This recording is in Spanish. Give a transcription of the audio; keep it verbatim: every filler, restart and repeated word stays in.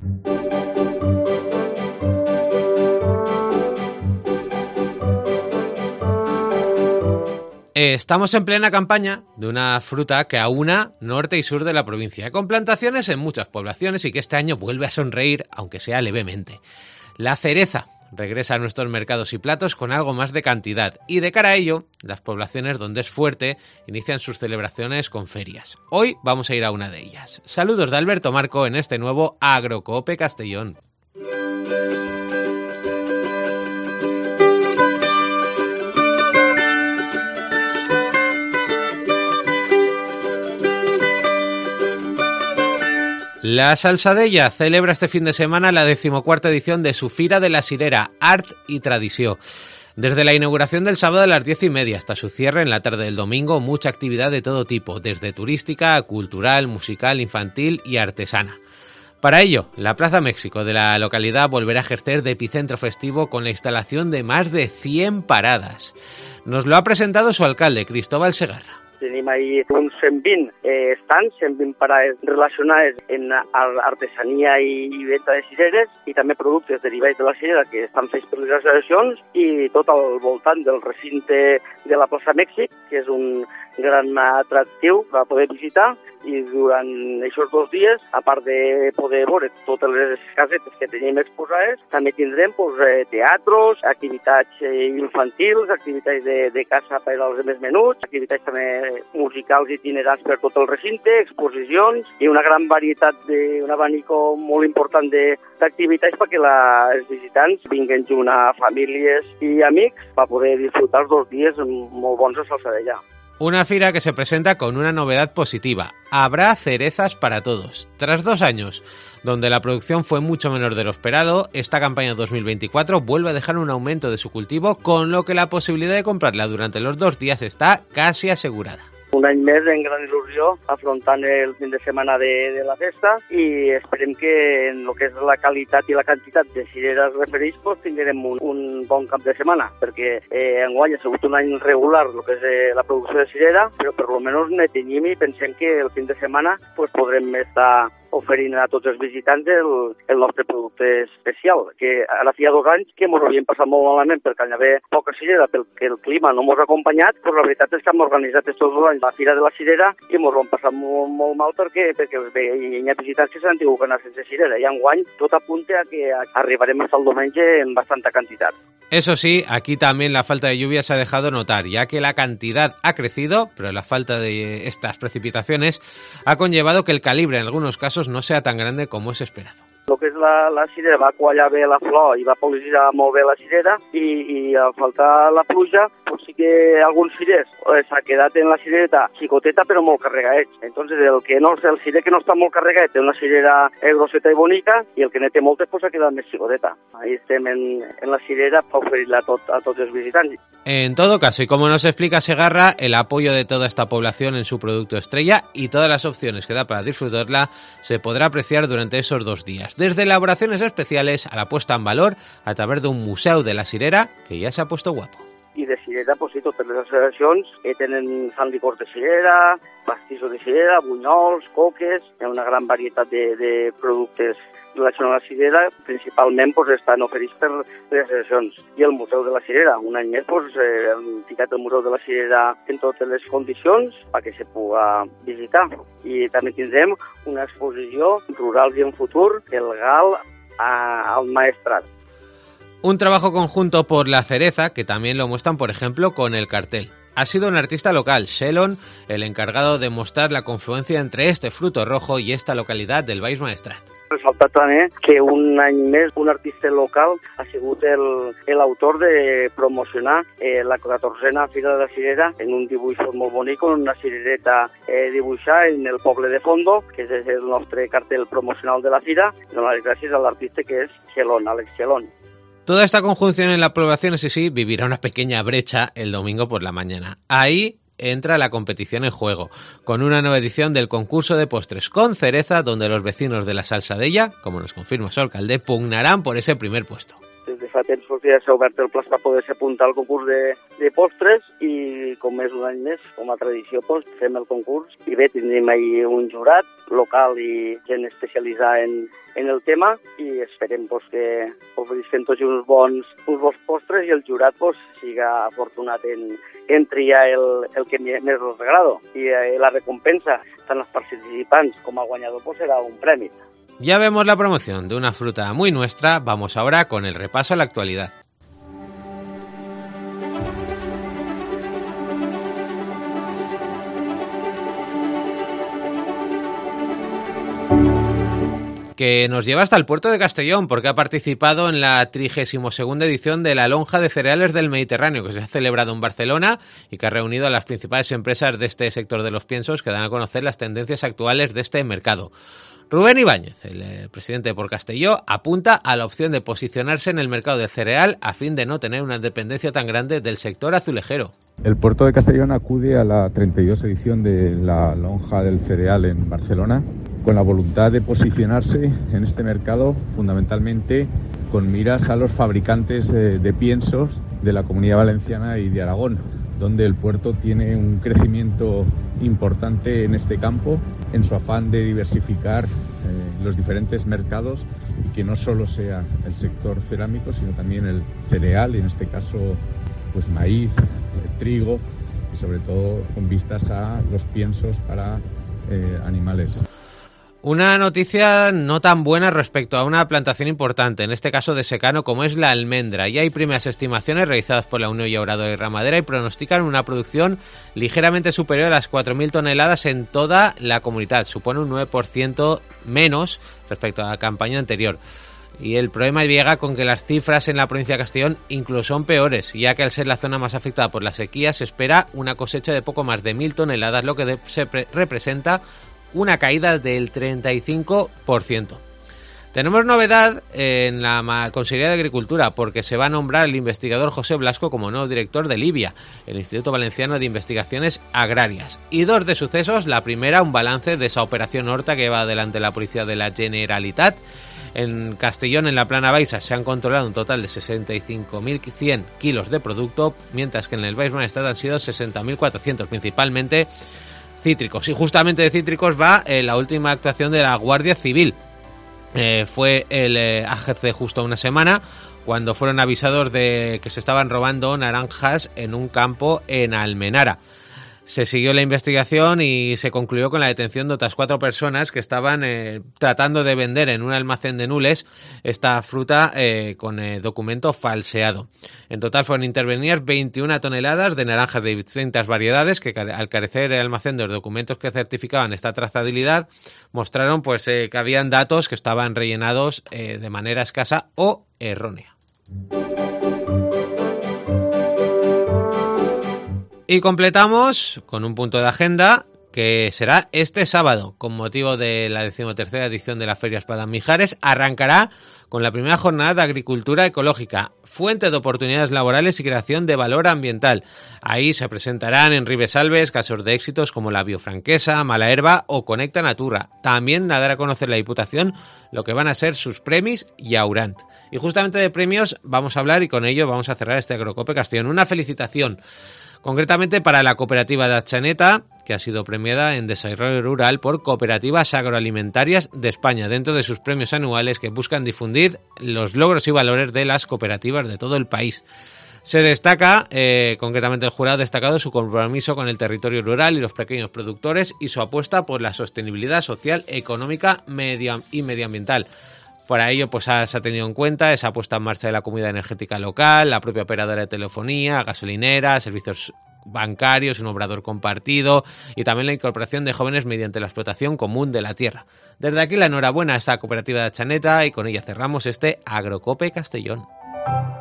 Estamos en plena campaña de una fruta que aúna norte y sur de la provincia, con plantaciones en muchas poblaciones y que este año vuelve a sonreír, aunque sea levemente. La cereza regresa a nuestros mercados y platos con algo más de cantidad, y de cara a ello, las poblaciones donde es fuerte inician sus celebraciones con ferias. Hoy vamos a ir a una de ellas. Saludos de Alberto Marco en este nuevo Agrocope Castellón. La Salsadella celebra este fin de semana la decimocuarta edición de su Fira de la Sirera, Art y Tradició. Desde la inauguración del sábado a las diez y media hasta su cierre en la tarde del domingo, mucha actividad de todo tipo, desde turística, cultural, musical, infantil y artesana. Para ello, la Plaza México de la localidad volverá a ejercer de epicentro festivo con la instalación de más de cien paradas. Nos lo ha presentado su alcalde, Cristóbal Segarra. Tenim ahir uns cent vint eh, estants, cent vint parades relacionades en artesania i venda de cireres i també productes derivats de la cirera que estan fets per les associacions i tot al voltant del recinte de la plaça Mèxic, que és un gran atractiu per poder visitar, i durant aquests dos dies, a part de poder veure totes les casetes que tenim exposades, també tindrem pues, teatros, activitats infantils, activitats de, de casa per als més menuts, activitats també musicals itinerants per tot el recinte, exposicions i una gran varietat, de, un abanico molt important d'activitats perquè la, els visitants vinguen junt a famílies i amics per poder disfrutar els dos dies molt bons a Salsadella. Una fira que se presenta con una novedad positiva. Habrá cerezas para todos. Tras dos años, donde la producción fue mucho menor de lo esperado, esta campaña dos mil veinticuatro vuelve a dejar un aumento de su cultivo, con lo que la posibilidad de comprarla durante los dos días está casi asegurada. Un any més en gran il·lusió, afrontant el fin de setmana de, de la festa, i esperem que en el que és la qualitat i la quantitat de cireres referits pues, tinguem un, un bon cap de setmana, perquè eh, enguany ha sigut un any regular el que és eh, la producció de cirera, però per lo menos ne tenim i pensem que el fin de setmana pues, podrem estar oferint a tots els visitants el, el nostre producte especial, que ara feia dos anys que ens ho havíem passat molt malament perquè hi havia poca cirera, perquè el clima no ens ha acompanyat, però la veritat és que hem organitzat aquests dos anys la Fira de la Cirera i ens ho hem passat molt, molt mal perquè, perquè hi ha visitants que s'han tingut que anar sense cirera, i enguany tot apunta a que arribarem fins al diumenge en bastanta quantitat. Eso sí, aquí también la falta de lluvia se ha dejado notar, ya que la cantidad ha crecido, pero la falta de estas precipitaciones ha conllevado que el calibre en algunos casos no sea tan grande como es esperado. El que és la, la cirera va quallar bé la flor i va pol·linitzar molt bé la cirera i, i al faltar la pluja pues sí que alguns cirers eh, s'ha quedat en la cirereta xicoteta però molt carregadet. Entonces el que no el cirer que no està molt carregadet té una cirera eh, grosseta i bonica i el que ne té moltes pues ha quedat més xicoteta. Ahí estem en, en la cirera per oferir-la a, tot, a tots els visitants. En todo caso, y como nos explica Segarra, el apoyo de toda esta población en su producto estrella y todas las opciones que da para disfrutarla se podrá apreciar durante esos dos días. Desde elaboraciones especiales a la puesta en valor a través de un museu de la cirera que ya se ha puesto guapo. I de cirera, pues sí, totes les associacions eh, tenen, fan licors de cirera, pastissos de cirera, bunyols, coques, hi ha una gran varietat de, de productes relacionats a la cirera, principalment pues, estan oferits per les associacions. I el Museu de la Cirera, un any més, pues, eh, hem ficat el Museu de la Cirera en totes les condicions perquè se puga visitar. I també tindrem una exposició Rurals i en futur, el Gal a, al Maestrat. Un trabajo conjunto por la cereza, que también lo muestran, por ejemplo, con el cartel. Ha sido un artista local, Shelon, el encargado de mostrar la confluencia entre este fruto rojo y esta localidad del Baix Maestrat. Resaltar també que un any més un artista local ha sigut l'autor de promocionar eh, la catorzena Fira de la Cirera en un dibuix molt bonic, con una cirereta eh, dibuixada en el poble de Fondo, que és el nostre cartel promocional de la fira, donar les gràcies a l'artista que és Shelon, Alex Shelon. Toda esta conjunción en la población, sí, sí, vivirá una pequeña brecha el domingo por la mañana. Ahí entra la competición en juego, con una nueva edición del concurso de postres con cereza, donde los vecinos de la Salsadella, como nos confirma su alcalde, pugnarán por ese primer puesto. des de fa temps ja s'ha obert el plaç per poder-se apuntar al concurs de, de postres i com és un any més, com a tradició, doncs, fem el concurs i bé, tindrem ahir un jurat local i gent especialitzada en, en el tema i esperem doncs, que oferisquen tots uns bons, uns bons postres i el jurat doncs, siga afortunat en, en triar el, el que més els agrada. I eh, la recompensa, tant els participants com el guanyador, pues, serà un premi. Ya vemos la promoción de una fruta muy nuestra, vamos ahora con el repaso a la actualidad. Que nos lleva hasta el puerto de Castellón, porque ha participado en la trigésima segunda edición de la Lonja de Cereales del Mediterráneo, que se ha celebrado en Barcelona y que ha reunido a las principales empresas de este sector de los piensos que dan a conocer las tendencias actuales de este mercado. Rubén Ibáñez, el eh, presidente de Por Castelló, apunta a la opción de posicionarse en el mercado del cereal a fin de no tener una dependencia tan grande del sector azulejero. El puerto de Castellón acude a la treinta y dos edición de la Lonja del Cereal en Barcelona con la voluntad de posicionarse en este mercado fundamentalmente con miras a los fabricantes de, de piensos de la Comunidad Valenciana y de Aragón, donde el puerto tiene un crecimiento importante en este campo, en su afán de diversificar eh, los diferentes mercados y que no solo sea el sector cerámico, sino también el cereal, y en este caso pues maíz, eh, trigo y sobre todo con vistas a los piensos para eh, animales. Una noticia no tan buena respecto a una plantación importante, en este caso de secano, como es la almendra. Ya hay primeras estimaciones realizadas por la Unión Llauradora y Ramadera y pronostican una producción ligeramente superior a las cuatro mil toneladas en toda la comunidad. Supone un nueve por ciento menos respecto a la campaña anterior. Y el problema llega con que las cifras en la provincia de Castellón incluso son peores, ya que al ser la zona más afectada por la sequía se espera una cosecha de poco más de mil toneladas, lo que de, se pre- representa una caída del treinta y cinco por ciento. Tenemos novedad en la Consejería de Agricultura porque se va a nombrar el investigador José Blasco como nuevo director de Libia, el Instituto Valenciano de Investigaciones Agrarias. Y dos de sucesos, la primera, un balance de esa operación Horta que lleva adelante la policía de la Generalitat. En Castellón, en la Plana Baixa, se han controlado un total de sesenta y cinco mil cien kilos de producto, mientras que en el Baix Maestrat han sido sesenta mil cuatrocientos, principalmente cítricos. Y justamente de cítricos va eh, la última actuación de la Guardia Civil. Eh, fue el eh, hace justo una semana cuando fueron avisados de que se estaban robando naranjas en un campo en Almenara. Se siguió la investigación y se concluyó con la detención de otras cuatro personas que estaban eh, tratando de vender en un almacén de Nules esta fruta eh, con eh, documento falseado. En total fueron intervenidas veintiuna toneladas de naranjas de distintas variedades que, al carecer el almacén de los documentos que certificaban esta trazabilidad, mostraron pues eh, que habían datos que estaban rellenados eh, de manera escasa o errónea. Y completamos con un punto de agenda que será este sábado, con motivo de la decimotercera edición de la Feria Espada Mijares. Arrancará con la primera jornada de agricultura ecológica, fuente de oportunidades laborales y creación de valor ambiental. Ahí se presentarán en Ribesalbes casos de éxitos como la Biofranquesa, Mala Herba o Conecta Natura. También dará a conocer la Diputación lo que van a ser sus premis y Aurant. Y justamente de premios vamos a hablar y con ello vamos a cerrar este Agrocope Castellón. Una felicitación concretamente para la cooperativa de Atxaneta, que ha sido premiada en Desarrollo Rural por Cooperativas Agroalimentarias de España, dentro de sus premios anuales que buscan difundir los logros y valores de las cooperativas de todo el país. Se destaca, eh, concretamente el jurado ha destacado su compromiso con el territorio rural y los pequeños productores y su apuesta por la sostenibilidad social, económica medio y medioambiental. Para ello pues, se ha tenido en cuenta esa puesta en marcha de la comunidad energética local, la propia operadora de telefonía, gasolinera, servicios bancarios, un obrador compartido y también la incorporación de jóvenes mediante la explotación común de la tierra. Desde aquí la enhorabuena a esta cooperativa de Atxaneta y con ella cerramos este Agrocope Castellón.